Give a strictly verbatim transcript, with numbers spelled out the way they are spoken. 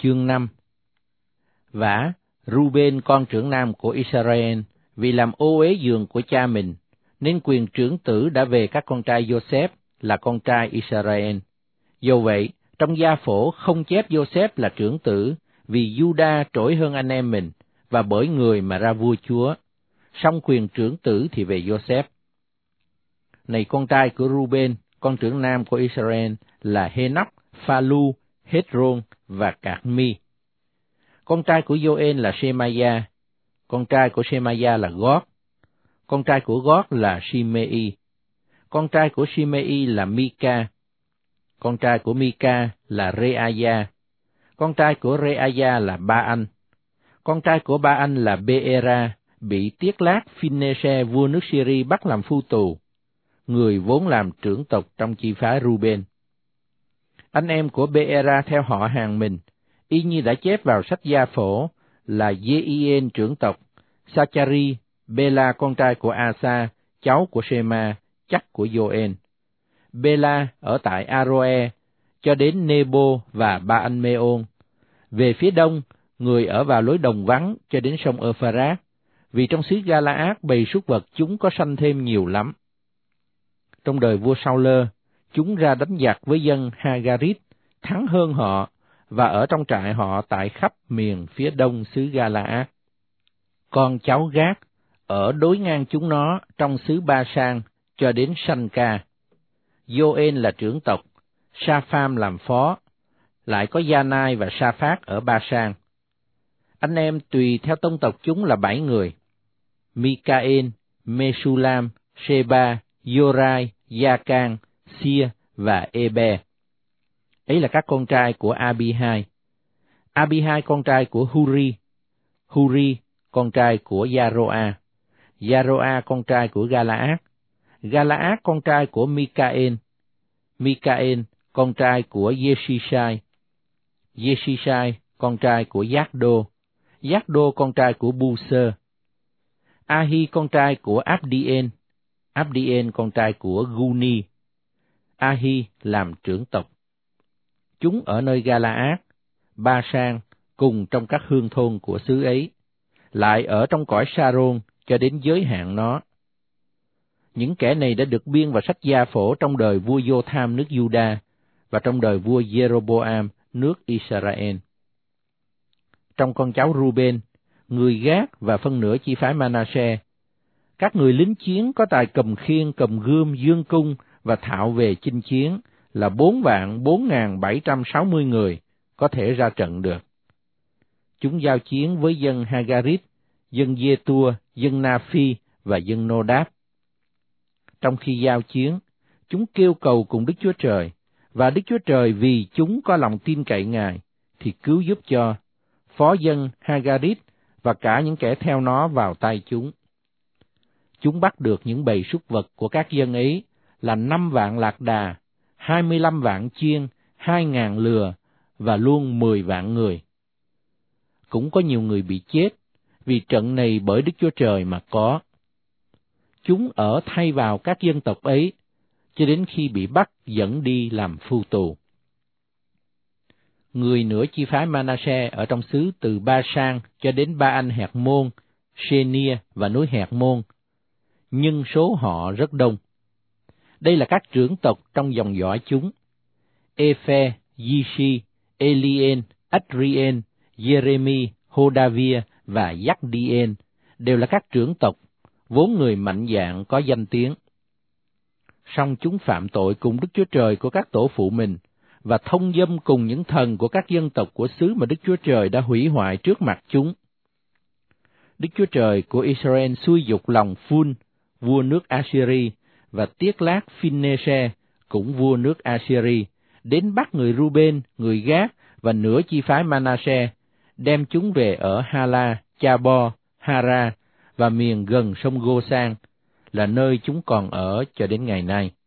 Chương năm. Vả, Ruben con trưởng nam của Israel, vì làm ô uế giường của cha mình, nên quyền trưởng tử đã về các con trai Joseph là con trai Israel. Dù vậy, trong gia phổ không chép Joseph là trưởng tử, vì Juda trỗi hơn anh em mình, và bởi người mà ra vua chúa. Song quyền trưởng tử thì về Joseph. Này con trai của Ruben, con trưởng nam của Israel, là Henoch, Phalu, Hezron và Carmi. Con trai của Joel là Shemaiah, con trai của Shemaiah là Gót, con trai của Gót là Shimei, con trai của Shimei là Mika, con trai của Mika là Reaya, con trai của Reaya là Ba-anh, con trai của Ba-anh là Beera, bị Tiết Lát Phinese vua nước Syri bắt làm phu tù, người vốn làm trưởng tộc trong chi phái Ruben. Anh em của Beera theo họ hàng mình, y như đã chép vào sách gia phổ, là Jeien trưởng tộc, Sachari, Bela con trai của Asa, cháu của Shema, chắc của Joel. Bela ở tại Aroe, cho đến Nebo và Ba-anh-mê-ôn. Về phía đông, người ở vào lối đồng vắng cho đến sông Euphrates, vì trong xứ Gala-át bầy súc vật chúng có sanh thêm nhiều lắm. Trong đời vua Sau-lơ, chúng ra đánh giặc với dân Hagarit, thắng hơn họ, và ở trong trại họ tại khắp miền phía đông xứ Gala-át. Con cháu Gát ở đối ngang chúng nó trong xứ Ba-sang cho đến Sanh-ca. Joel là trưởng tộc, Sa-pham làm phó, lại có Gia-nai và Sa-phát ở Ba-sang. Anh em tùy theo tông tộc chúng là bảy người: Mikael, Mesulam, Sheba, Yorai, Gia-can, Sia và Ebe. Ấy là các con trai của Abihai. Abihai con trai của Huri. Huri con trai của Yaroa. Yaroa con trai của Gala-át. Gala-át con trai của Mikael. Mikael con trai của Yeshisai. Yeshisai con trai của Giác-đô. Giác-đô con trai của Bu-sơ. Ahi con trai của Abdien. Abdien con trai của Guni. Ahi làm trưởng tộc. Chúng ở nơi Gala-át, Ba-sang, cùng trong các hương thôn của xứ ấy, lại ở trong cõi Sa-rôn cho đến giới hạn nó. Những kẻ này đã được biên vào sách gia phổ trong đời vua Jotham nước Juda và trong đời vua Jeroboam nước Israel. Trong con cháu Ruben, người Gát và phân nửa chi phái Manasseh, các người lính chiến có tài cầm khiên, cầm gươm, dương cung và thạo về chinh chiến là bốn vạn bốn ngàn bảy trăm sáu mươi người có thể ra trận được. Chúng giao chiến với dân Hagarit, dân Dê-tua, dân Na-phi và dân Nô-đáp. Trong khi giao chiến, chúng kêu cầu cùng Đức Chúa Trời, và Đức Chúa Trời vì chúng có lòng tin cậy Ngài, thì cứu giúp cho phó dân Hagarit và cả những kẻ theo nó vào tay chúng. Chúng bắt được những bầy súc vật của các dân ấy là năm vạn lạc đà, hai mươi lăm vạn chiên, hai ngàn lừa và luôn mười vạn người. Cũng có nhiều người bị chết, vì trận này bởi Đức Chúa Trời mà có. Chúng ở thay vào các dân tộc ấy, cho đến khi bị bắt dẫn đi làm phu tù. Người nửa chi phái Manasseh ở trong xứ từ Ba-sang cho đến Ba-anh Hẹt Môn, Senia và núi Hẹt Môn, nhưng số họ rất đông. Đây là các trưởng tộc trong dòng dõi chúng: Ephe, Yishi, Elien, Adrien, Jeremi, Hodavia và Giacdien đều là các trưởng tộc, vốn người mạnh dạn có danh tiếng. Song chúng phạm tội cùng Đức Chúa Trời của các tổ phụ mình, và thông dâm cùng những thần của các dân tộc của xứ mà Đức Chúa Trời đã hủy hoại trước mặt chúng. Đức Chúa Trời của Israel xui dục lòng Phun, vua nước Assyri, và Tiết Lát Phinese, cũng vua nước Assyri, đến bắt người Ruben, người Gát và nửa chi phái Manasseh, đem chúng về ở Hala, Chabo, Hara và miền gần sông Gô-sang, là nơi chúng còn ở cho đến ngày nay.